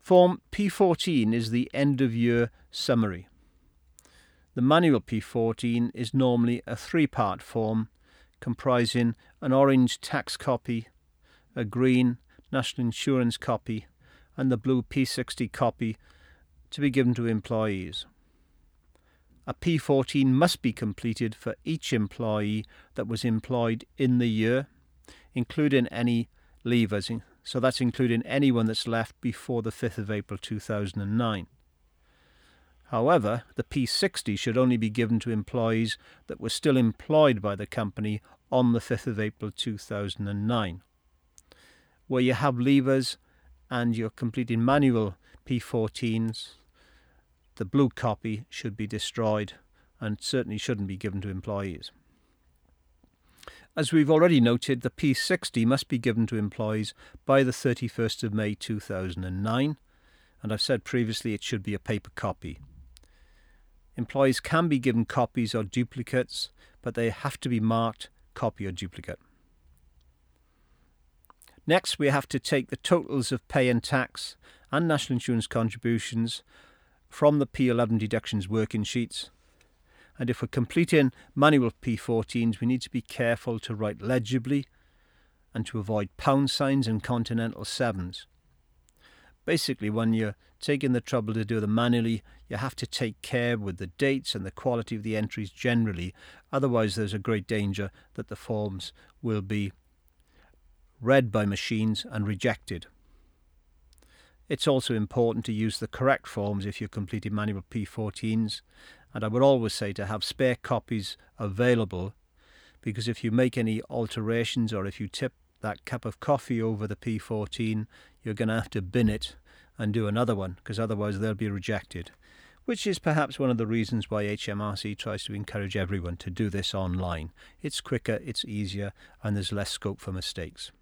Form P14 is the end-of-year summary. The manual P14 is normally a three-part form comprising an orange tax copy, a green national insurance copy, and the blue P60 copy to be given to employees. A P14 must be completed for each employee that was employed in the year, including any leavers, so that's including anyone that's left before the 5th of April 2009. However, the P60 should only be given to employees that were still employed by the company on the 5th of April 2009. Where you have leavers and you're completing manual P14s, the blue copy should be destroyed and certainly shouldn't be given to employees. As we've already noted, the P60 must be given to employees by the 31st of May 2009, and I've said previously it should be a paper copy. Employees can be given copies or duplicates, but they have to be marked copy or duplicate. Next, we have to take the totals of pay and tax and national insurance contributions from the P11 deductions working sheets. And if we're completing manual P14s, we need to be careful to write legibly and to avoid pound signs and continental sevens. Basically, when you're taking the trouble to do them manually, you have to take care with the dates and the quality of the entries generally. Otherwise, there's a great danger that the forms will be read by machines and rejected. It's also important to use the correct forms if you're completing manual P14s, and I would always say to have spare copies available, because if you make any alterations or if you tip that cup of coffee over the P14, you're going to have to bin it and do another one, because otherwise they'll be rejected, which is perhaps one of the reasons why HMRC tries to encourage everyone to do this online. It's quicker, it's easier, and there's less scope for mistakes.